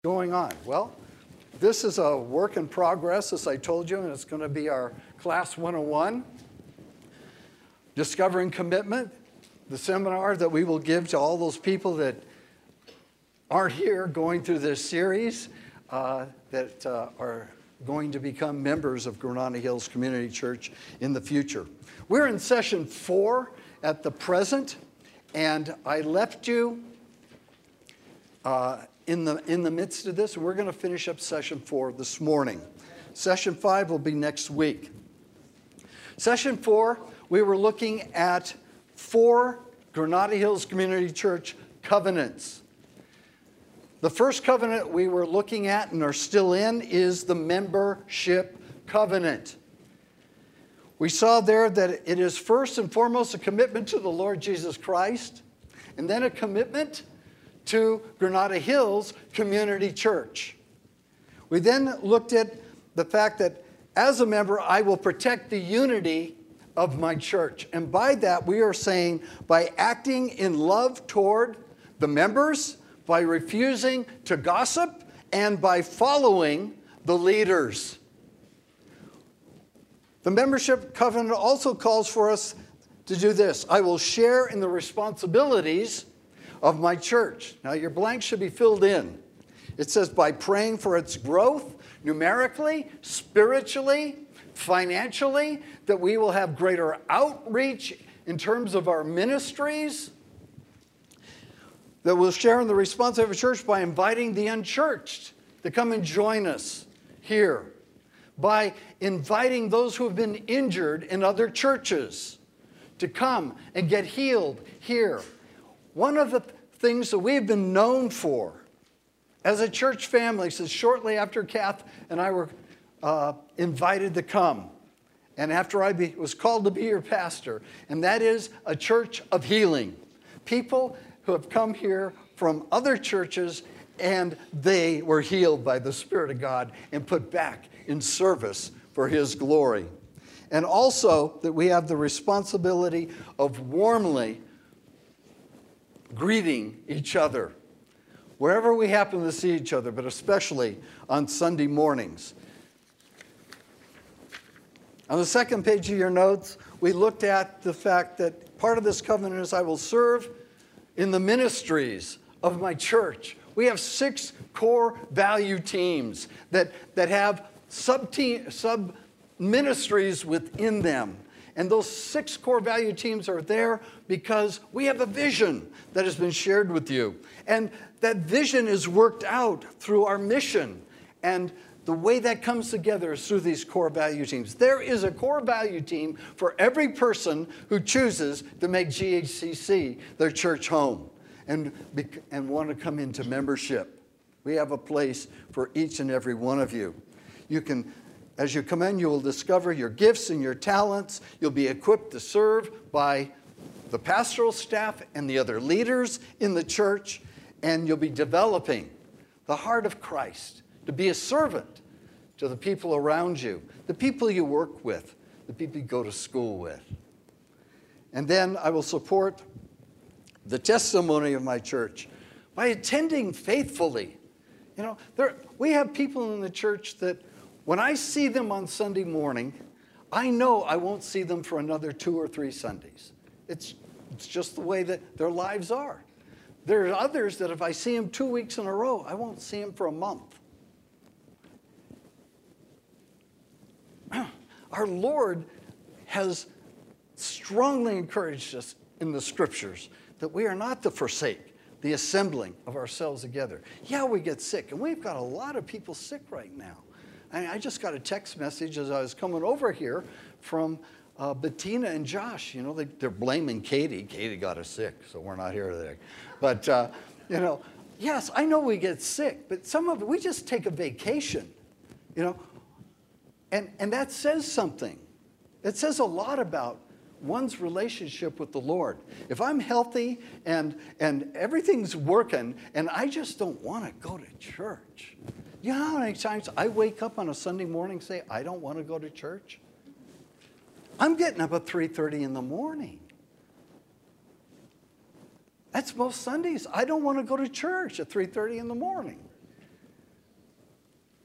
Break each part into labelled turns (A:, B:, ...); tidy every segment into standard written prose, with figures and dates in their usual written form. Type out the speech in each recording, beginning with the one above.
A: Going on? Well, this is a work in progress, as I told you, and it's going to be our Class 101, Discovering Commitment, the seminar that we will give to all those people that aren't here going through this series that are going to become members of Granada Hills Community Church in the future. We're in session 4 at the present, and I left you in the midst of this, and we're going to finish up session 4 this morning. Session 5 will be next week. Session 4, we were looking at 4 Granada Hills Community Church covenants. The first covenant we were looking at and are still in is the membership covenant. We saw there that it is first and foremost a commitment to the Lord Jesus Christ, and then a commitment to Granada Hills Community Church. We then looked at the fact that as a member, I will protect the unity of my church. And by that, we are saying by acting in love toward the members, by refusing to gossip, and by following the leaders. The membership covenant also calls for us to do this. I will share in the responsibilities of my church. Now, your blank should be filled in. It says by praying for its growth, numerically, spiritually, financially, that we will have greater outreach in terms of our ministries, that we'll share in the responsibility of a church by inviting the unchurched to come and join us here, by inviting those who have been injured in other churches to come and get healed here. One of the things that we've been known for as a church family since shortly after Kath and I were invited to come, and after I was called to be your pastor, and that is a church of healing. People who have come here from other churches and they were healed by the Spirit of God and put back in service for His glory. And also that we have the responsibility of warmly greeting each other wherever we happen to see each other, but especially on Sunday mornings. On the second page of your notes, we looked at the fact that part of this covenant is I will serve in the ministries of my church. We have 6 core value teams that have sub-ministries within them. And those 6 core value teams are there because we have a vision that has been shared with you. And that vision is worked out through our mission. And the way that comes together is through these core value teams. There is a core value team for every person who chooses to make GHCC their church home and want to come into membership. We have a place for each and every one of you. You can, as you come in, you will discover your gifts and your talents. You'll be equipped to serve by the pastoral staff and the other leaders in the church, and you'll be developing the heart of Christ to be a servant to the people around you, the people you work with, the people you go to school with. And then I will support the testimony of my church by attending faithfully. You know, we have people in the church that when I see them on Sunday morning, I know I won't see them for another 2 or 3 Sundays. It's just the way that their lives are. There are others that if I see them 2 weeks in a row, I won't see them for a month. Our Lord has strongly encouraged us in the Scriptures that we are not to forsake the assembling of ourselves together. Yeah, we get sick, and we've got a lot of people sick right now. I just got a text message as I was coming over here from Bettina and Josh. You know, they're blaming Katie. Katie got us sick, so we're not here today. But, you know, yes, I know we get sick, but some of it, we just take a vacation, you know. And that says something. It says a lot about one's relationship with the Lord. If I'm healthy and everything's working and I just don't want to go to church. You know how many times I wake up on a Sunday morning and say, I don't want to go to church? I'm getting up at 3:30 in the morning. That's most Sundays. I don't want to go to church at 3:30 in the morning.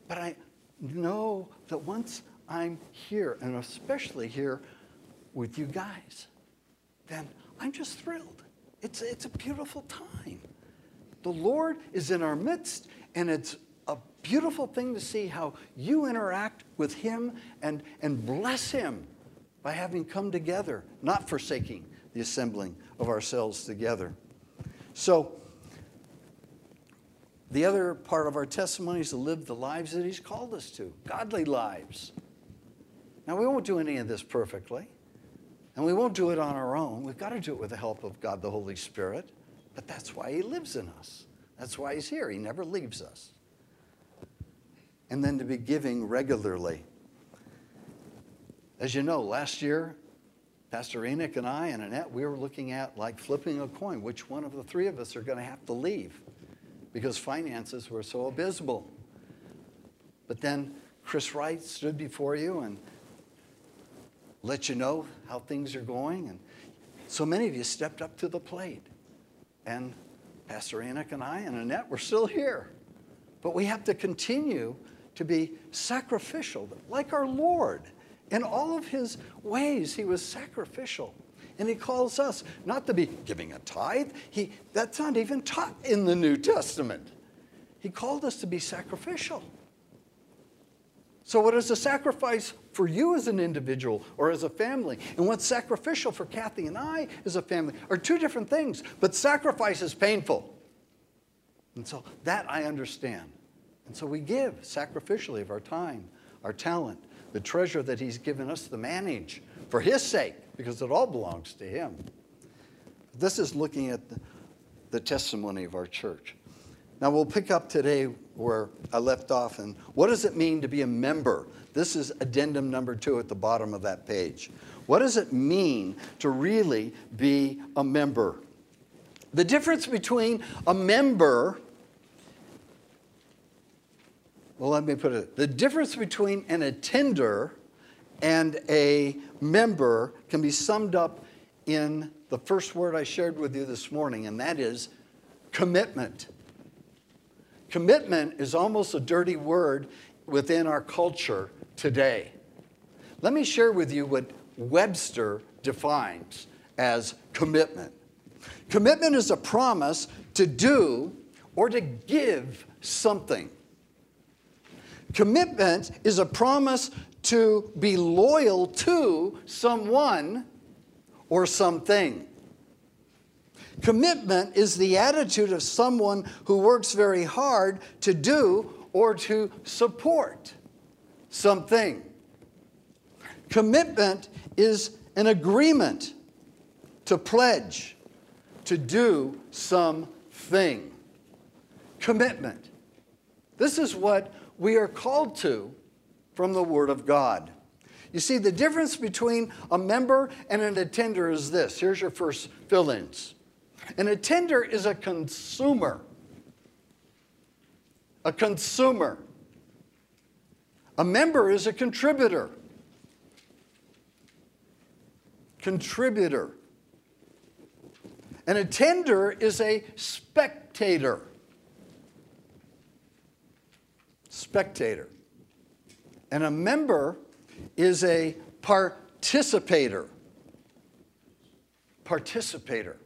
A: But I know that once I'm here, and especially here with you guys, then I'm just thrilled. It's a beautiful time. The Lord is in our midst, and it's a beautiful thing to see how you interact with him and bless him by having come together, not forsaking the assembling of ourselves together. So, the other part of our testimony is to live the lives that he's called us to, godly lives. Now, we won't do any of this perfectly, and we won't do it on our own. We've got to do it with the help of God, the Holy Spirit, but that's why he lives in us. That's why he's here. He never leaves us. And then to be giving regularly. As you know, last year, Pastor Enoch and I and Annette, we were looking at like flipping a coin, which one of the three of us are going to have to leave because finances were so abysmal. But then Chris Wright stood before you and let you know how things are going. And so many of you stepped up to the plate. And Pastor Enoch and I and Annette, we're still here. But we have to continue to be sacrificial, like our Lord. In all of his ways, he was sacrificial. And he calls us not to be giving a tithe. That's not even taught in the New Testament. He called us to be sacrificial. So what is a sacrifice for you as an individual or as a family? And what's sacrificial for Kathy and I as a family are two different things. But sacrifice is painful. And so that I understand. And so we give sacrificially of our time, our talent, the treasure that he's given us to manage for his sake, because it all belongs to him. This is looking at the testimony of our church. Now we'll pick up today where I left off. And what does it mean to be a member? This is addendum number 2 at the bottom of that page. What does it mean to really be a member? The difference between a member, well, let me put it, the difference between an attender and a member can be summed up in the first word I shared with you this morning, and that is commitment. Commitment is almost a dirty word within our culture today. Let me share with you what Webster defines as commitment. Commitment is a promise to do or to give something. Commitment is a promise to be loyal to someone or something. Commitment is the attitude of someone who works very hard to do or to support something. Commitment is an agreement to pledge to do something. Commitment. This is what we are called to from the Word of God. You see, the difference between a member and an attender is this. Here's your first fill-ins. An attender is a consumer. A consumer. A member is a contributor. Contributor. An attender is a spectator. Spectator. And a member is a participator. Participator.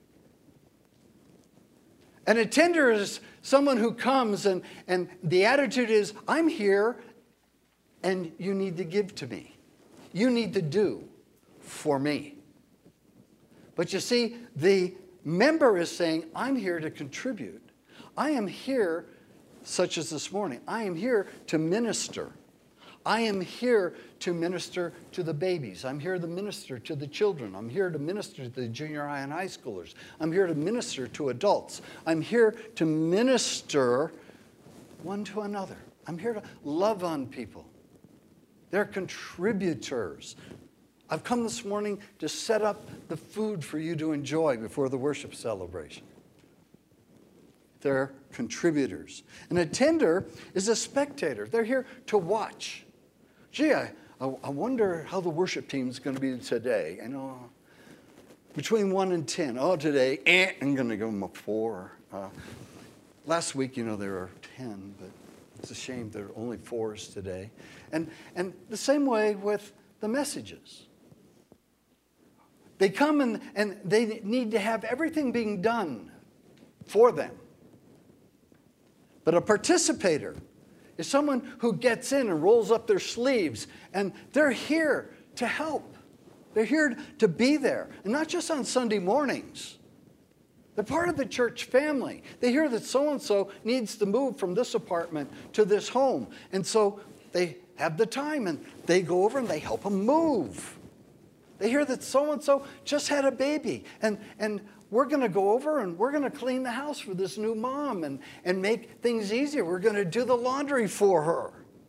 A: An attender is someone who comes and the attitude is, I'm here and you need to give to me. You need to do for me. But you see, the member is saying, I'm here to contribute. I am here, such as this morning, I am here to minister. I am here to minister to the babies. I'm here to minister to the children. I'm here to minister to the junior high and high schoolers. I'm here to minister to adults. I'm here to minister one to another. I'm here to love on people. They're contributors. I've come this morning to set up the food for you to enjoy before the worship celebration. They're contributors. An attender is a spectator. They're here to watch. Gee, I wonder how the worship team is going to be today. You know, between 1 and 10. Oh, today, I'm going to give them a 4. Last week, you know, there were 10, but It's a shame there are only 4s today. And the same way with the messages. They come and they need to have everything being done for them. But a participator is someone who gets in and rolls up their sleeves, and they're here to help. They're here to be there, and not just on Sunday mornings. They're part of the church family. They hear that so-and-so needs to move from this apartment to this home, and so they have the time, and they go over and they help them move. They hear that so-and-so just had a baby, and we're going to go over and we're going to clean the house for this new mom and make things easier. We're going to do the laundry for her.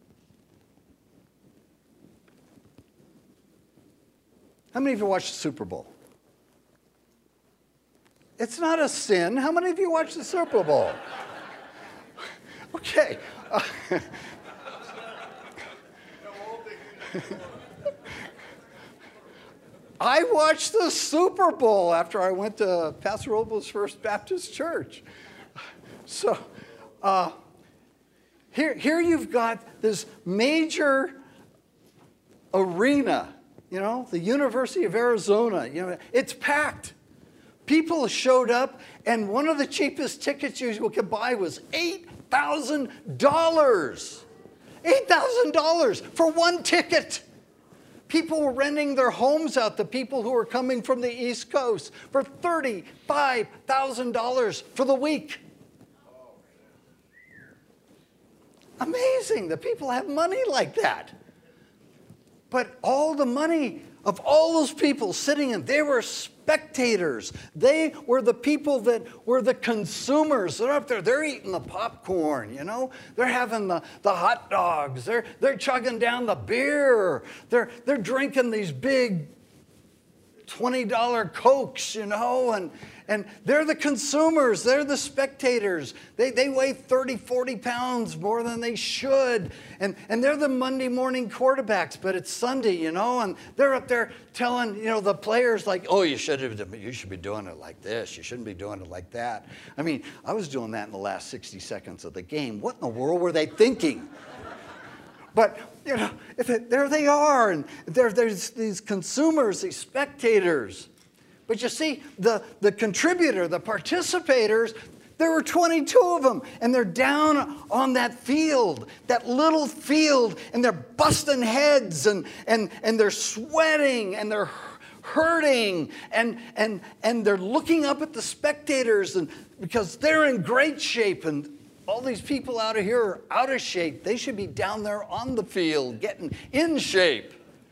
A: How many of you watched the Super Bowl? It's not a sin. How many of you watched the Super Bowl? Okay. I watched the Super Bowl after I went to Paso Robles First Baptist Church. So here you've got this major arena, the University of Arizona. It's packed. People showed up, and one of the cheapest tickets you could buy was $8,000. $8,000 for one ticket. People were renting their homes out to people who were coming from the East Coast for $35,000 for the week. Amazing that people have money like that. But all the money of all those people sitting in, they were spectators. They were the people that were the consumers. They're up there, they're eating the popcorn, They're having the hot dogs. They're chugging down the beer. They're drinking these big $20 Cokes, and they're the consumers. They're the spectators. They weigh 30, 40 pounds more than they should. And they're the Monday morning quarterbacks, but it's Sunday, and they're up there telling, the players like, oh, you should be doing it like this. You shouldn't be doing it like that. I mean, I was doing that in the last 60 seconds of the game. What in the world were they thinking? But, there they are, and there's these consumers, these spectators. But you see, the contributor, the participators, there were 22 of them, and they're down on that field, that little field, and they're busting heads, and they're sweating, and they're hurting, and they're looking up at the spectators, and because they're in great shape, and all these people out of here are out of shape. They should be down there on the field, getting in shape.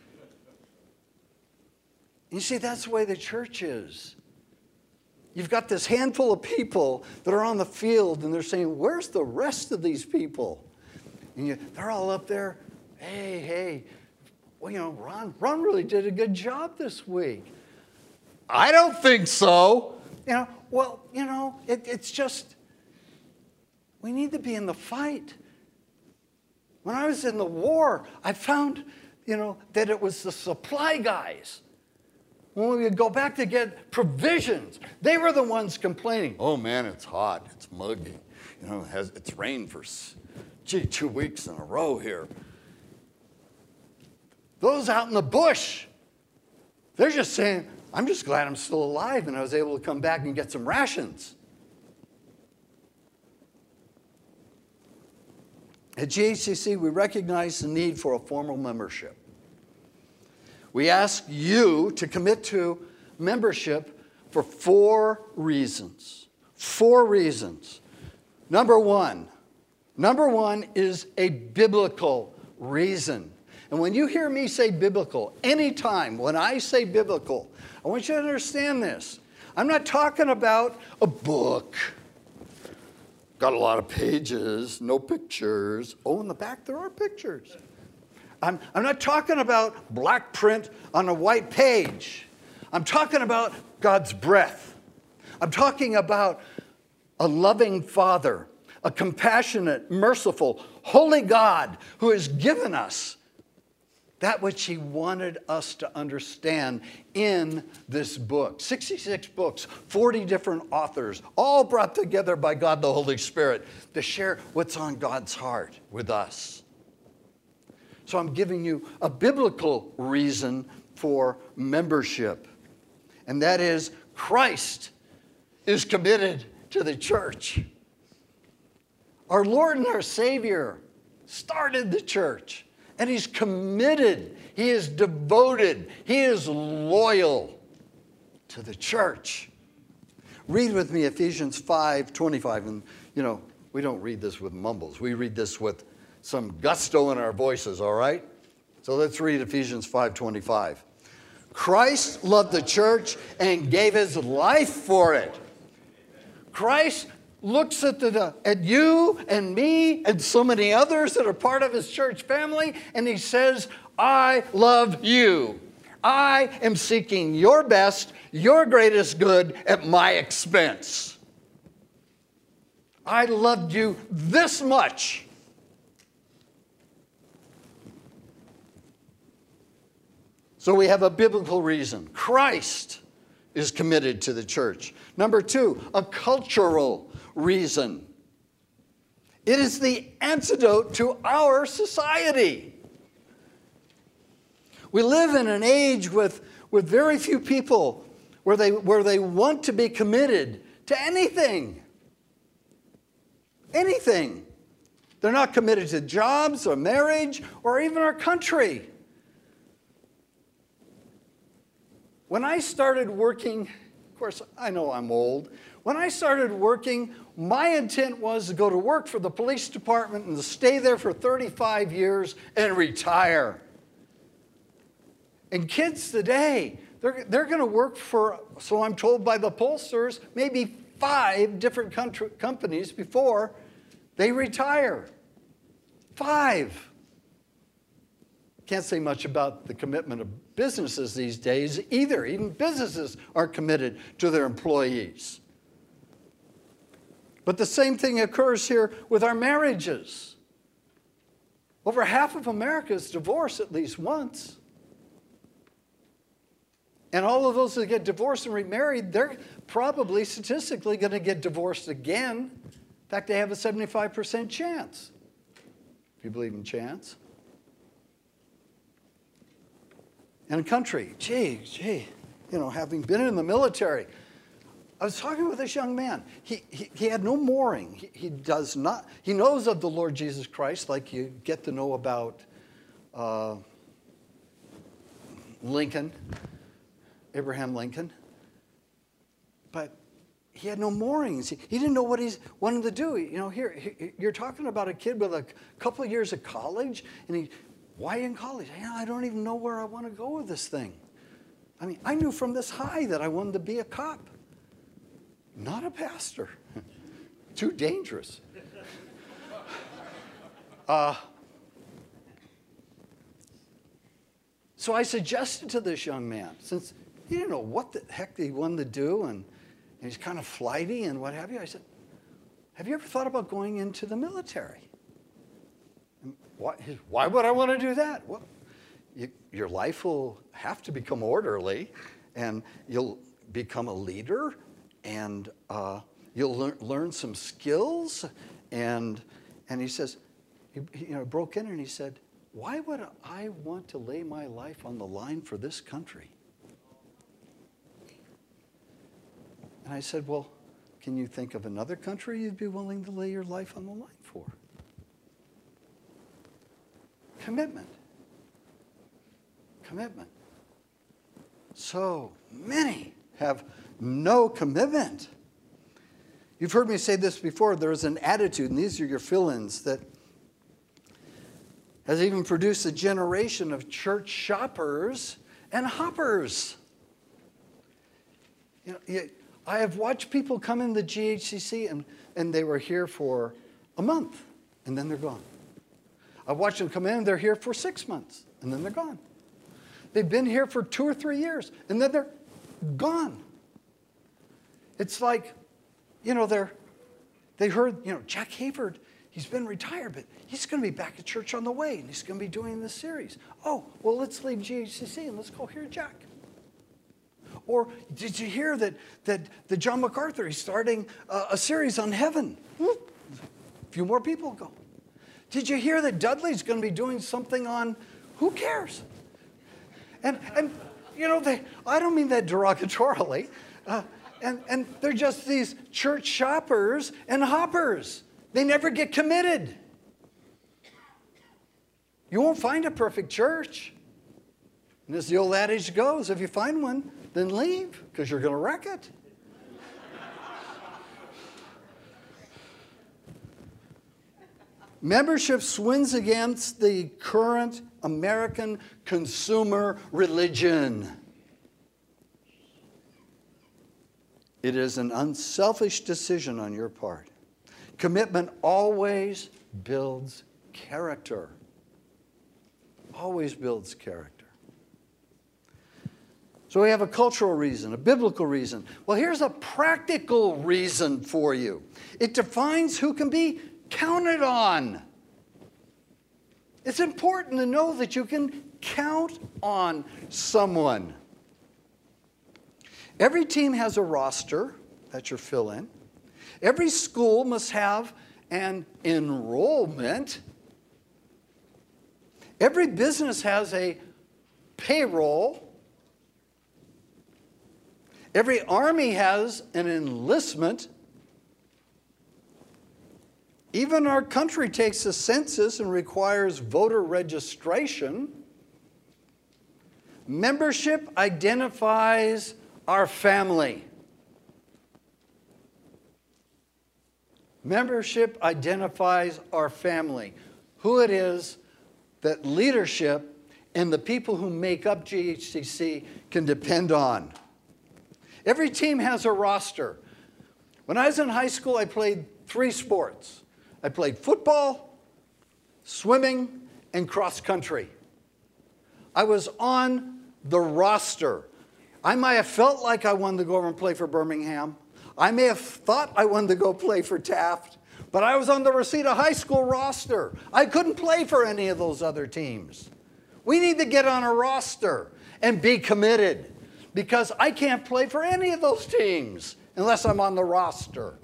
A: You see, that's the way the church is. You've got this handful of people that are on the field, and they're saying, where's the rest of these people? And they're all up there, hey, well, Ron really did a good job this week. I don't think so. It's just, we need to be in the fight. When I was in the war, I found, that it was the supply guys. When we would go back to get provisions, they were the ones complaining. Oh, man, it's hot. It's muggy. It's rained for, 2 weeks in a row here. Those out in the bush, they're just saying, I'm just glad I'm still alive and I was able to come back and get some rations. At GHCC, we recognize the need for a formal membership. We ask you to commit to membership for 4 reasons. 4 reasons. Number one is a biblical reason. And when you hear me say biblical, anytime when I say biblical, I want you to understand this. I'm not talking about a book. Got a lot of pages, no pictures. Oh, in the back there are pictures. I'm not talking about black print on a white page. I'm talking about God's breath. I'm talking about a loving Father, a compassionate, merciful, holy God who has given us that which he wanted us to understand in this book. 66 books, 40 different authors, all brought together by God the Holy Spirit to share what's on God's heart with us. So I'm giving you a biblical reason for membership, and that is Christ is committed to the church. Our Lord and our Savior started the church. And he's committed, he is devoted, he is loyal to the church. Read with me Ephesians 5:25. And, we don't read this with mumbles. We read this with some gusto in our voices, all right? So let's read Ephesians 5:25. Christ loved the church and gave his life for it. Christ looks at you and me and so many others that are part of his church family, and he says, I love you. I am seeking your best, your greatest good at my expense. I loved you this much. So we have a biblical reason. Christ is committed to the church. Number two, a cultural reason. It is the antidote to our society. We live in an age with very few people where they want to be committed to anything. Anything. They're not committed to jobs or marriage or even our country. When I started working, of course, I know I'm old. When I started working, my intent was to go to work for the police department and to stay there for 35 years and retire. And kids today, they're going to work for, so I'm told by the pollsters, maybe 5 different companies before they retire. 5. Can't say much about the commitment of businesses these days either. Even businesses are committed to their employees. But the same thing occurs here with our marriages. Over half of America is divorced at least once. And all of those that get divorced and remarried, they're probably statistically going to get divorced again. In fact, they have a 75% chance. If you believe in chance. In a country, having been in the military, I was talking with this young man. He had no mooring. He knows of the Lord Jesus Christ like you get to know about Lincoln, Abraham Lincoln. But he had no moorings. He didn't know what he wanted to do. You're talking about a kid with a couple of years of college, and why in college? I don't even know where I want to go with this thing. I knew from this high that I wanted to be a cop, not a pastor. Too dangerous. So I suggested to this young man, since he didn't know what the heck he wanted to do, and he's kind of flighty and what have you, I said, have you ever thought about going into the military? Why would I want to do that? Well, your life will have to become orderly, and you'll become a leader, and you'll learn some skills. And he says, he broke in and he said, why would I want to lay my life on the line for this country? And I said, well, can you think of another country you'd be willing to lay your life on the line for? Commitment. Commitment. So many have no commitment. You've heard me say this before. There's an attitude, and these are your fill-ins, that has even produced a generation of church shoppers and hoppers. I have watched people come in the GHCC, and they were here for a month, and then they're gone. I've watched them come in, and they're here for 6 months, and then they're gone. They've been here for 2 or 3 years, and then they're gone. It's like, they heard, Jack Hayford, he's been retired, but he's going to be back at church on the way, and he's going to be doing this series. Oh, well, let's leave GHCC and let's go hear Jack. Or did you hear that John MacArthur, he's starting a series on heaven? A few more people go. Did you hear that Dudley's going to be doing something on who cares? And you know, I don't mean that derogatorily. And they're just these church shoppers and hoppers. They never get committed. You won't find a perfect church. And as the old adage goes, if you find one, then leave, because you're going to wreck it. Membership swings against the current American consumer religion. It is an unselfish decision on your part. Commitment always builds character. Always builds character. So we have a cultural reason, a biblical reason. Well, here's a practical reason for you. It defines who can be counted on. It's important to know that you can count on someone. Every team has a roster, that's your fill-in. Every school must have an enrollment. Every business has a payroll. Every army has an enlistment. Even our country takes a census and requires voter registration. Membership identifies our family. Membership identifies our family. Who it is that leadership and the people who make up GHCC can depend on. Every team has a roster. When I was in high school, I played 3 sports. I played football, swimming, and cross country. I was on the roster. I might have felt like I wanted to go over and play for Birmingham. I may have thought I wanted to go play for Taft, but I was on the Reseda High School roster. I couldn't play for any of those other teams. We need to get on a roster and be committed, because I can't play for any of those teams unless I'm on the roster.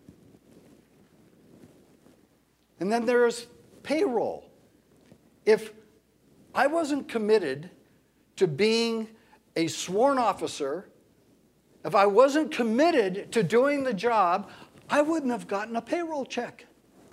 A: And then there's payroll. If I wasn't committed to being a sworn officer, if I wasn't committed to doing the job, I wouldn't have gotten a payroll check.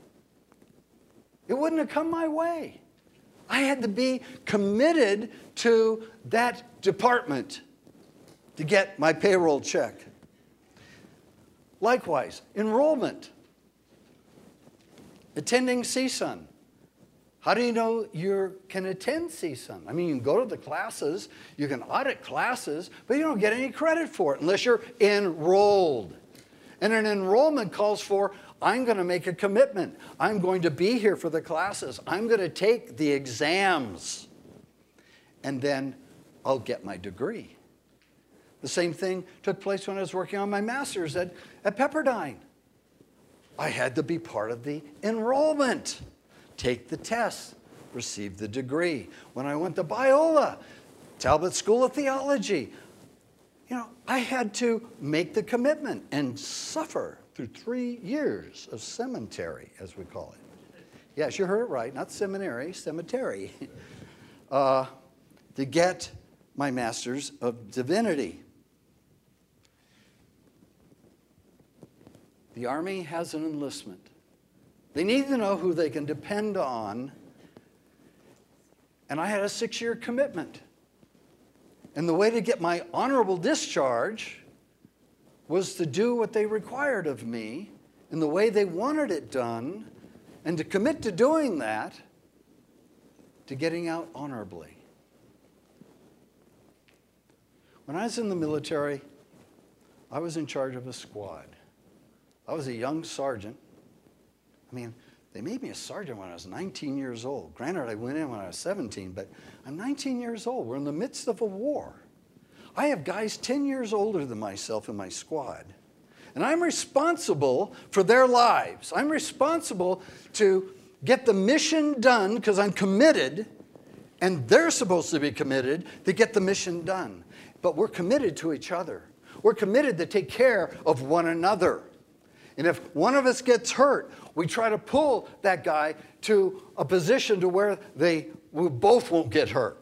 A: It wouldn't have come my way. I had to be committed to that department to get my payroll check. Likewise, enrollment. Attending CSUN. How do you know you can attend CSUN? I mean, you can go to the classes, you can audit classes, but you don't get any credit for it unless you're enrolled. And an enrollment calls for, I'm going to make a commitment. I'm going to be here for the classes. I'm going to take the exams. And then I'll get my degree. The same thing took place when I was working on my master's at Pepperdine. I had to be part of the enrollment, take the test, receive the degree. When I went to Biola, Talbot School of Theology, I had to make the commitment and suffer through 3 years of cemetery, as we call it. Yes, you heard it right, not seminary, cemetery, to get my Master's of Divinity. The Army has an enlistment. They need to know who they can depend on. And I had a 6-year commitment. And the way to get my honorable discharge was to do what they required of me in the way they wanted it done, and to commit to doing that, to getting out honorably. When I was in the military, I was in charge of a squad. I was a young sergeant. I mean, they made me a sergeant when I was 19 years old. Granted, I went in when I was 17, but I'm 19 years old. We're in the midst of a war. I have guys 10 years older than myself in my squad. And I'm responsible for their lives. I'm responsible to get the mission done because I'm committed, and they're supposed to be committed to get the mission done. But we're committed to each other. We're committed to take care of one another. And if one of us gets hurt, we try to pull that guy to a position to where we both won't get hurt.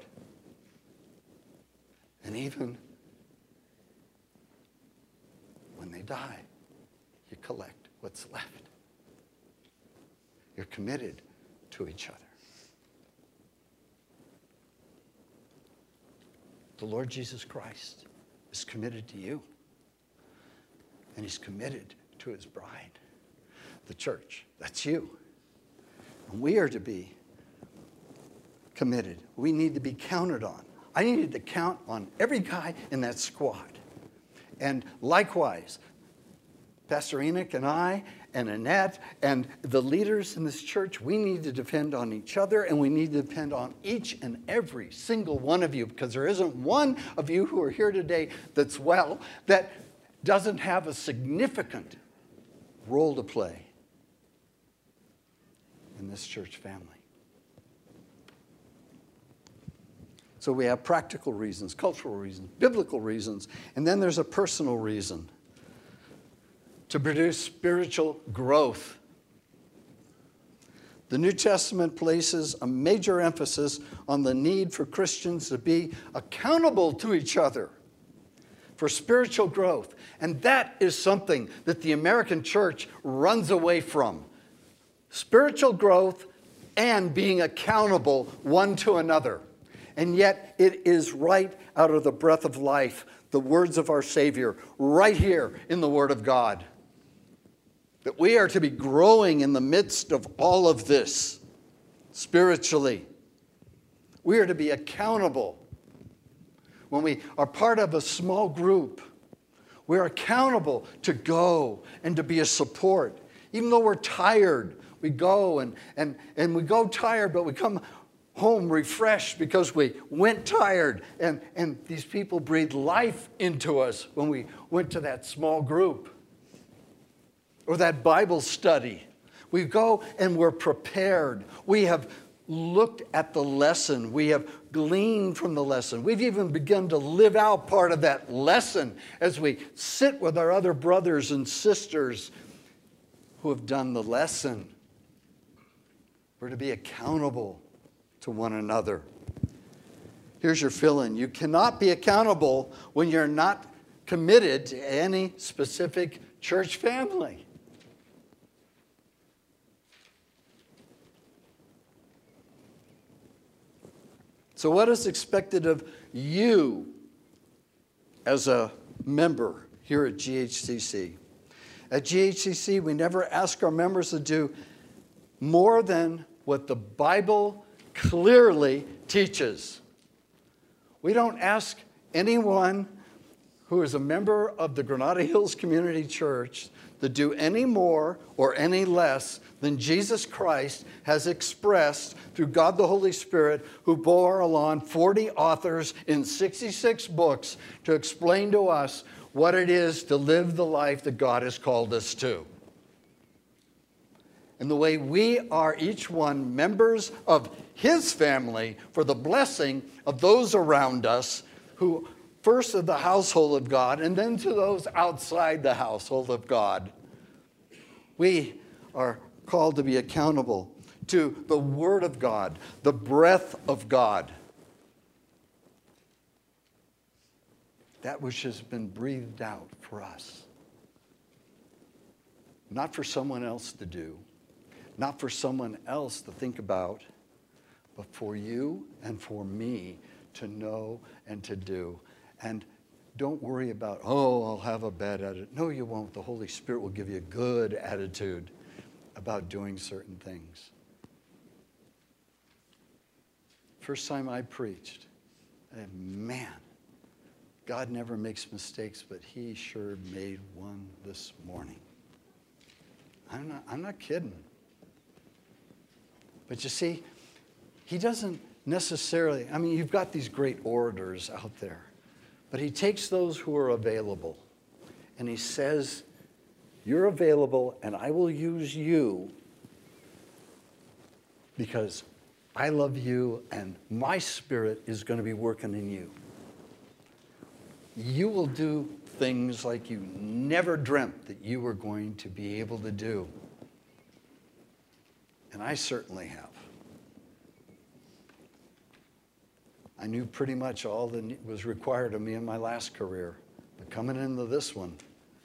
A: And even when they die, you collect what's left. You're committed to each other. The Lord Jesus Christ is committed to you. And he's committed to his bride, the church. That's you. And we are to be committed. We need to be counted on. I needed to count on every guy in that squad. And likewise, Pastor Enoch and I and Annette and the leaders in this church, we need to depend on each other, and we need to depend on each and every single one of you, because there isn't one of you who are here today that doesn't have a significant role to play in this church family. So we have practical reasons, cultural reasons, biblical reasons, and then there's a personal reason to produce spiritual growth. The New Testament places a major emphasis on the need for Christians to be accountable to each other for spiritual growth. And that is something that the American church runs away from. Spiritual growth and being accountable one to another. And yet it is right out of the breath of life, the words of our Savior, right here in the Word of God. That we are to be growing in the midst of all of this spiritually. We are to be accountable. When we are part of a small group, we're accountable to go and to be a support. Even though we're tired, we go and we go tired, but we come home refreshed because we went tired. And these people breathed life into us when we went to that small group or that Bible study. We go and we're prepared. We have looked at the lesson. We have gleaned from the lesson. We've even begun to live out part of that lesson as we sit with our other brothers and sisters who have done the lesson. We're to be accountable to one another. Here's your fill-in. You cannot be accountable when you're not committed to any specific church family. So what is expected of you as a member here at GHCC? At GHCC, we never ask our members to do more than what the Bible clearly teaches. We don't ask anyone who is a member of the Granada Hills Community Church to do any more or any less than Jesus Christ has expressed through God the Holy Spirit, who bore along 40 authors in 66 books to explain to us what it is to live the life that God has called us to. And the way we are each one members of his family for the blessing of those around us who first of the household of God and then to those outside the household of God. We are called to be accountable to the Word of God, the breath of God. That which has been breathed out for us. Not for someone else to do, not for someone else to think about, but for you and for me to know and to do. And don't worry about, I'll have a bad attitude. No, you won't. The Holy Spirit will give you a good attitude about doing certain things. First time I preached, man, God never makes mistakes, but he sure made one this morning. I'm not kidding. But you see, he doesn't necessarily, you've got these great orators out there, but he takes those who are available and he says You're available, and I will use you because I love you, and my Spirit is going to be working in you. You will do things like you never dreamt that you were going to be able to do. And I certainly have. I knew pretty much all that was required of me in my last career. But coming into this one,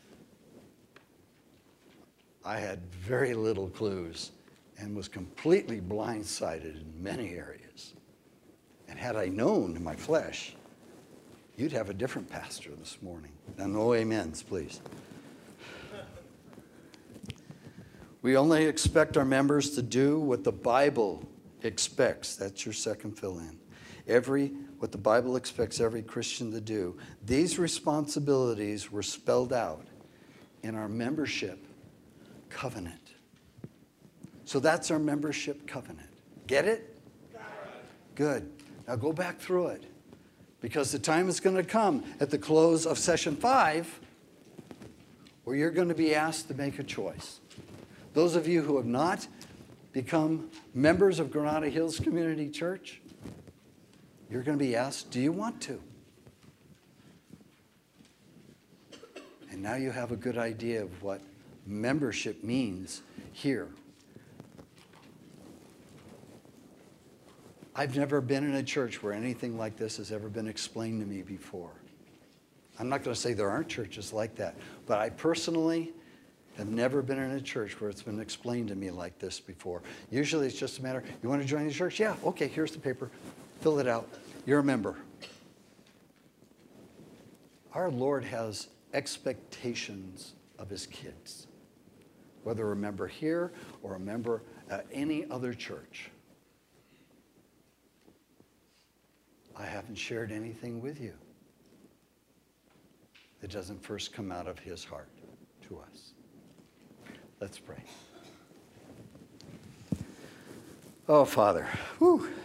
A: I had very little clues and was completely blindsided in many areas. And had I known in my flesh, you'd have a different pastor this morning. Now, no amens, please. We only expect our members to do what the Bible expects. That's your second fill-in. What the Bible expects every Christian to do. These responsibilities were spelled out in our membership covenant. So that's our membership covenant. Get it? Good. Now go back through it. Because the time is going to come at the close of session 5 where you're going to be asked to make a choice. Those of you who have not become members of Granada Hills Community Church, you're going to be asked, do you want to? And now you have a good idea of what membership means here. I've never been in a church where anything like this has ever been explained to me before. I'm not going to say there aren't churches like that, but I personally have never been in a church where it's been explained to me like this before. Usually it's just a matter, you want to join the church? Yeah, okay, here's the paper. Fill it out. You're a member. Our Lord has expectations of his kids, whether a member here or a member at any other church. I haven't shared anything with you that doesn't first come out of his heart to us. Let's pray. Oh, Father, whew.